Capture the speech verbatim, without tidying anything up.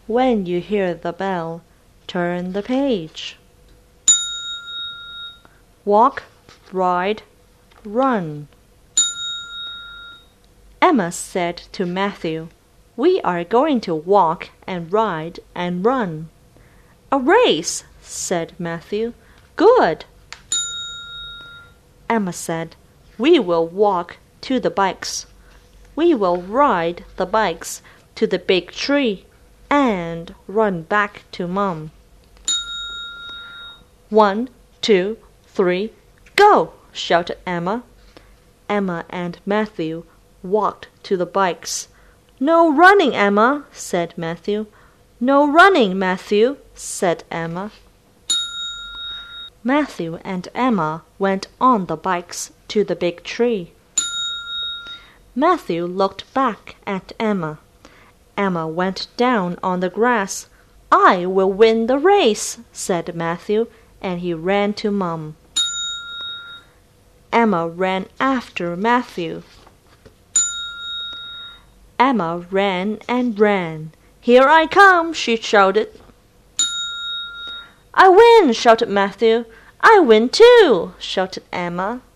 When you hear the bell, turn the page. Walk, ride, run. Emma said to Matthew, "We are going to walk and ride and run." "A race," said Matthew. "Good." Emma said, "We will walk to the bikes. We will ride the bikes to the big tree and run back to Mom." "One, two, three, go!" shouted Emma. Emma and Matthew walked to the bikes. "No running, Emma," said Matthew. "No running, Matthew," said Emma. Matthew and Emma went on the bikes to the big tree. Matthew looked back at Emma. Emma went down on the grass. "I will win the race," said Matthew, and he ran to Mom. Emma ran after Matthew. Emma ran and ran. "Here I come!" she shouted. "I win!" shouted Matthew. "I win too!" shouted Emma.